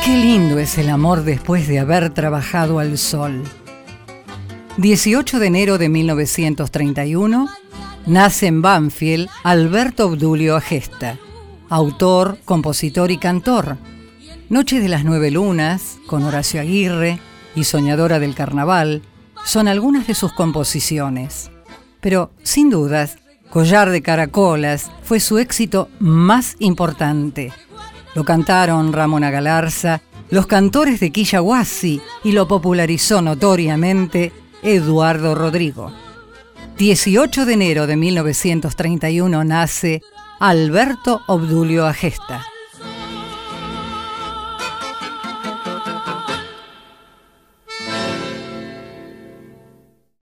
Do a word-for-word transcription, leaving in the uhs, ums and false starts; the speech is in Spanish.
Qué lindo es el amor después de haber trabajado al sol. dieciocho de enero de mil novecientos treinta y uno nace en Banfield Alberto Obdulio Agesta, autor, compositor y cantor. Noche de las nueve lunas, con Horacio Aguirre y Soñadora del Carnaval, son algunas de sus composiciones. Pero, sin dudas, Collar de Caracolas fue su éxito más importante. Lo cantaron Ramona Galarza, los cantores de Quillahuasi y lo popularizó notoriamente Eduardo Rodrigo. dieciocho de enero de mil novecientos treinta y uno nace Alberto Obdulio Agesta.